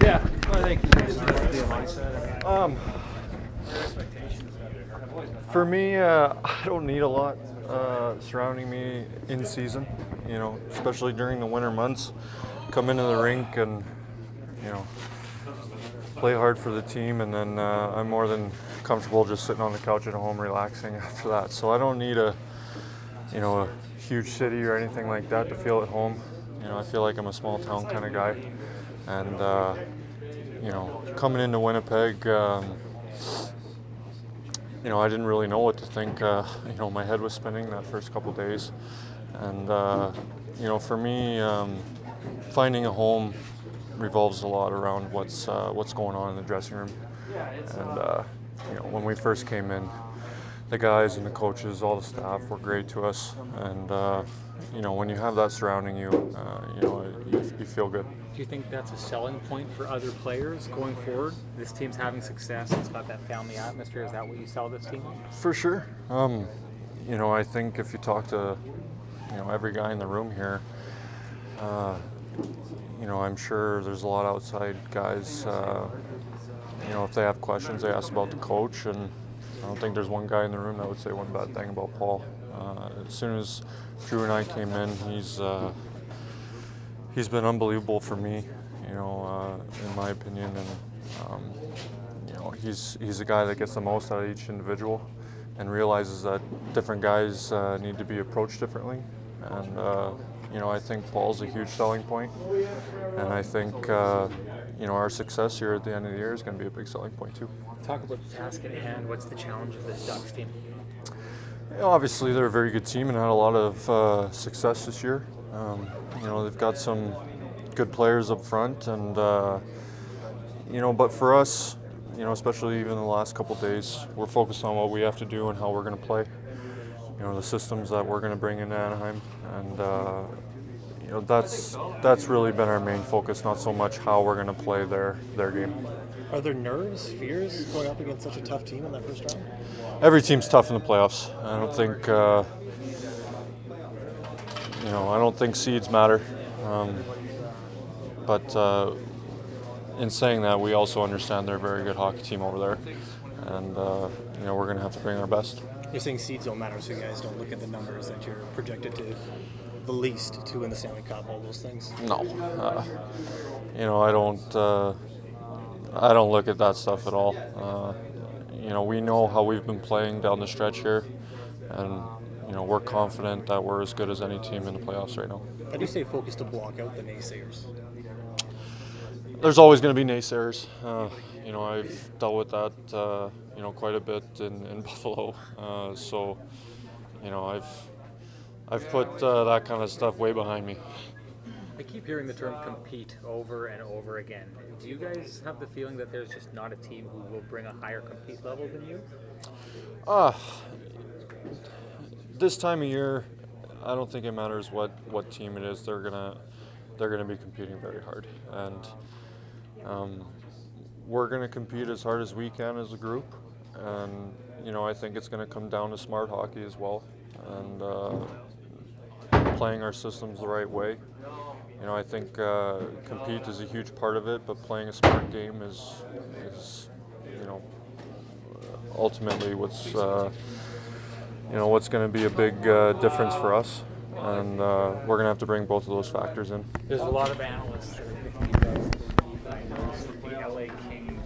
Yeah, well, I think you guys need to be a mindset. For me, I don't need a lot surrounding me in season. Especially during the winter months, come into the rink and you know play hard for the team, and then I'm more than comfortable just sitting on the couch at home relaxing after that. So I don't need a huge city or anything like that to feel at home. I feel like I'm a small town kind of guy, and coming into Winnipeg. I didn't really know what to think. My head was spinning that first couple days, and for me, finding a home revolves a lot around what's going on in the dressing room. And when we first came in, the guys and the coaches, all the staff were great to us, and when you have that surrounding you, you feel good. Do you think that's a selling point for other players going forward? This team's having success. It's got that family atmosphere. Is that what you sell this team? For sure. I think if you talk to, every guy in the room here, I'm sure there's a lot of outside guys. If they have questions, they ask about the coach, and I don't think there's one guy in the room that would say one bad thing about Paul. As soon as Drew and I came in, he's been unbelievable for me, in my opinion, and he's a guy that gets the most out of each individual and realizes that different guys need to be approached differently. And I think Paul's a huge selling point, and I think our success here at the end of the year is going to be a big selling point too. Talk about the task at hand. What's the challenge of this Ducks team? Obviously, they're a very good team and had a lot of success this year. They've got some good players up front, and but for us, especially even the last couple of days, we're focused on what we have to do and how we're going to play. The systems that we're going to bring into Anaheim, and that's really been our main focus. Not so much how we're going to play their game. Are there nerves, fears going up against such a tough team in that first round? Every team's tough in the playoffs. I don't think seeds matter. But in saying that, we also understand they're a very good hockey team over there, and we're going to have to bring our best. You're saying seeds don't matter, so you guys don't look at the numbers that you're projected to the least to win the Stanley Cup, all those things? No, I don't look at that stuff at all. We know how we've been playing down the stretch here, and we're confident that we're as good as any team in the playoffs right now. How do you stay focused to block out the naysayers? There's always going to be naysayers. I've dealt with that, quite a bit in Buffalo. So, I've put that kind of stuff way behind me. I keep hearing the term compete over and over again. Do you guys have the feeling that there's just not a team who will bring a higher compete level than you? This time of year, I don't think it matters what team it is. They're gonna be competing very hard, and we're gonna compete as hard as we can as a group. And I think it's gonna come down to smart hockey as well, and playing our systems the right way. I think compete is a huge part of it, but playing a smart game is ultimately what's going to be a big difference for us, and we're going to have to bring both of those factors in. There's a lot of analysts